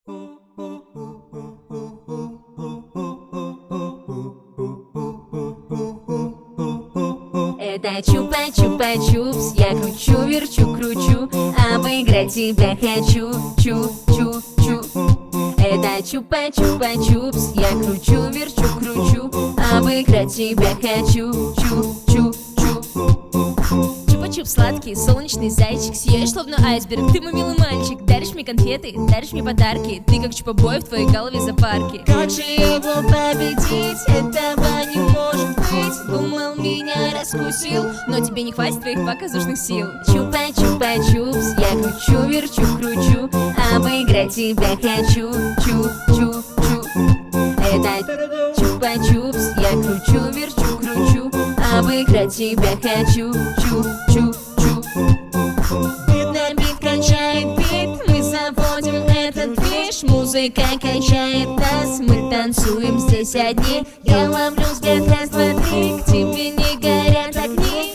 Это чупа-чупа-чупс, я кручу, верчу, кручу, обыграть тебя хочу, чу-чу-чу. Это чупа-чупа-чупс, я кручу, верчу, кручу, обыграть тебя хочу, чу-чу-чу. Чупа-чуп сладкий, солнечный зайчик, сияешь словно айсберг, ты мой милый мальчик. Даришь мне конфеты, даришь мне подарки, ты как чупа-бой в твоей голове зоопарке. Как же его победить, этого не может быть. Думал, меня раскусил, но тебе не хватит твоих показушных сил. Чупа-чупа-чупс, я кручу, верчу, кручу, обыграть тебя хочу, чу-чу-чу. Это чупа-чупс, я кручу, верчу, кручу, обыграть тебя хочу, чу-чу-чу. Бит качает бит, мы заводим этот движ. Музыка качает нас, мы танцуем здесь одни. Я ловлю взгляд, раз, два, три, к тебе не горят огни.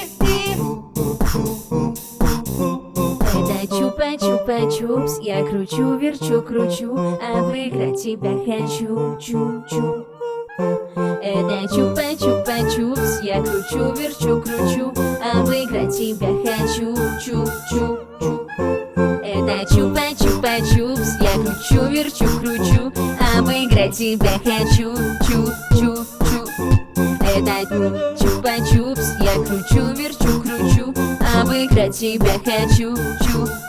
Это чупа-чупа-чупс, я кручу, верчу, кручу, обыграть тебя хочу, чу-чу. Это чупа-чупа-чупс, я кручу, верчу, кручу, обыграть тебя хочу, чу-чу-чу. Это чупа-чупа-чупс, я кручу, верчу, кручу, обыграть тебя хочу, чу-чу-чу. Это чупа-чупс, я кручу, верчу, кручу, обыграть тебя хочу, чу.